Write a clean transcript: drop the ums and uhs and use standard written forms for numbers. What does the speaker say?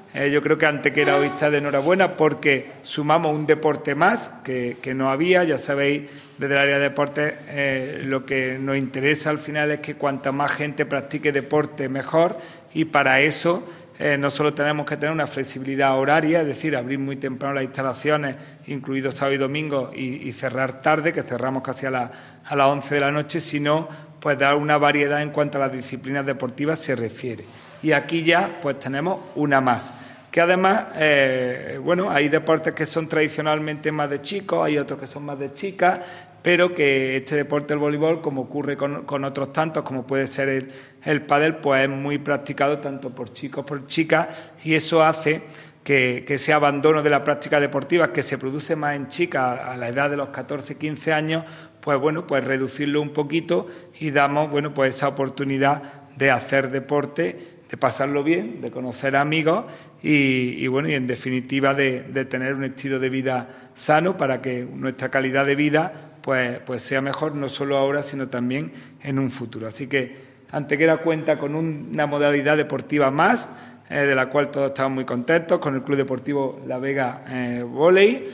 Yo creo que Antequera hoy está de enhorabuena porque sumamos un deporte más que no había. Ya sabéis, desde el área de deportes lo que nos interesa al final es que cuanta más gente practique deporte mejor, y para eso no solo tenemos que tener una flexibilidad horaria, es decir, abrir muy temprano las instalaciones, incluidos sábado y domingo, y cerrar tarde, que cerramos casi a las 11 de la noche, sino pues dar una variedad en cuanto a las disciplinas deportivas se refiere. Y aquí ya pues tenemos una más, que además, hay deportes que son tradicionalmente más de chicos, hay otros que son más de chicas, pero que este deporte, el voleibol, como ocurre con otros tantos, como puede ser el pádel, pues es muy practicado tanto por chicos como por chicas, y eso hace que ese abandono de la práctica deportiva, que se produce más en chicas a la edad de los 14, 15 años, pues reducirlo un poquito, y damos, pues esa oportunidad de hacer deporte, de pasarlo bien, de conocer amigos y en definitiva de tener un estilo de vida sano para que nuestra calidad de vida pues sea mejor, no solo ahora, sino también en un futuro. Así que Antequera cuenta con una modalidad deportiva más, de la cual todos estamos muy contentos, con el Club Deportivo La Vega Vóley,